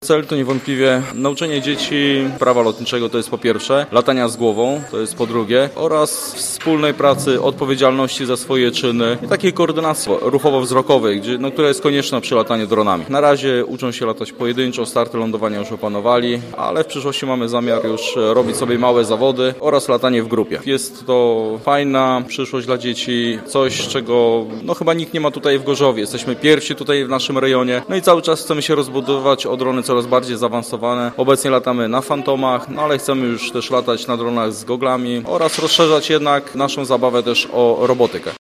Cel to niewątpliwie nauczenie dzieci prawa lotniczego, to jest po pierwsze, latania z głową, to jest po drugie, oraz wspólnej pracy, odpowiedzialności za swoje czyny i takiej koordynacji ruchowo-wzrokowej, która jest konieczna przy lataniu dronami. Na razie uczą się latać pojedynczo, starty lądowania już opanowali, ale w przyszłości mamy zamiar już robić sobie małe zawody oraz latanie w grupie. Jest to fajna przyszłość dla dzieci, coś czego chyba nikt nie ma tutaj w Gorzowie. Jesteśmy pierwsi tutaj w naszym rejonie, i cały czas chcemy się rozbudowywać o drony coraz bardziej zaawansowane. Obecnie latamy na Fantomach, ale chcemy już też latać na dronach z goglami oraz rozszerzać jednak naszą zabawę też o robotykę.